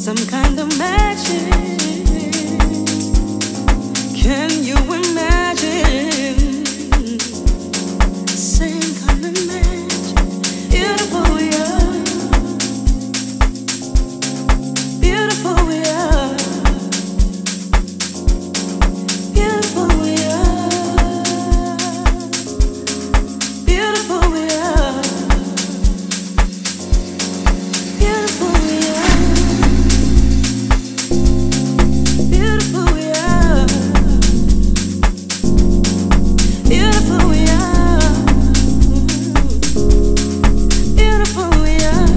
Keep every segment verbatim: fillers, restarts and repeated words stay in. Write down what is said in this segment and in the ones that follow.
some kind of magic. Can you imagine? Same kind of magic. Beautiful we are. Beautiful we are. Beautiful we are. Beautiful we are. Beautiful we are. Beautiful we are. Beautiful we are. Beautiful we are.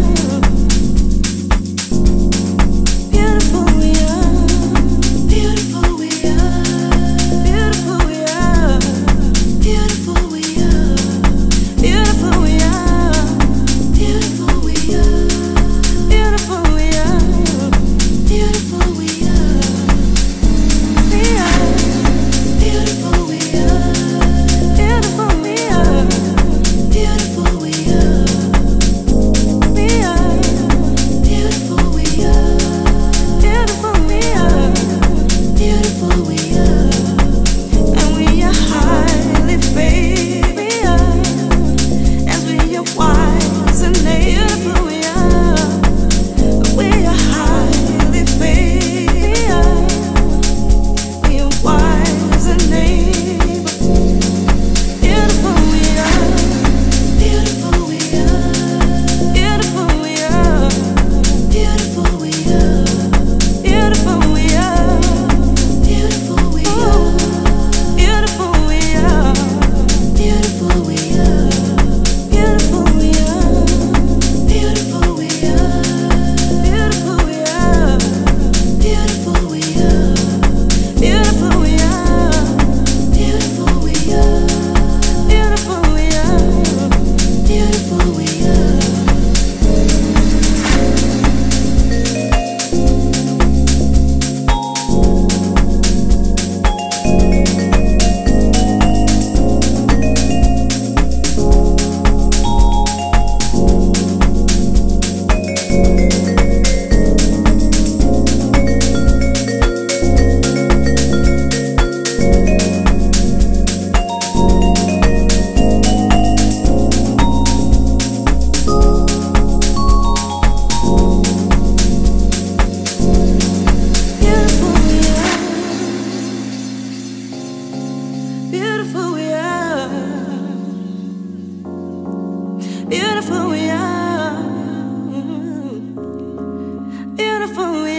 Beautiful we are. Beautiful we are. Beautiful we are. Beautiful we are. Beautiful we are. Beautiful we are. Beautiful we are. Beautiful we are. We are. Beautiful we are. Beautiful we are. Beautiful we are. We are. Beautiful we are. Beautiful we are. Beautiful we are. And we are highly favored. We are. As we are wise and beautiful we are. We are highly favored. We are wise and able. Beautiful we are. Beautiful we are. Beautiful we are. Beautiful we are. Beautiful we are. Beautiful we are. Beautiful we are. Beautiful we are. Beautiful we are. Beautiful we are. Beautiful we are. Beautiful we are. Beautiful we are. Beautiful we are. Beautiful we are. Beautiful we are. Beautiful we are. Beautiful we are. Beautiful we are.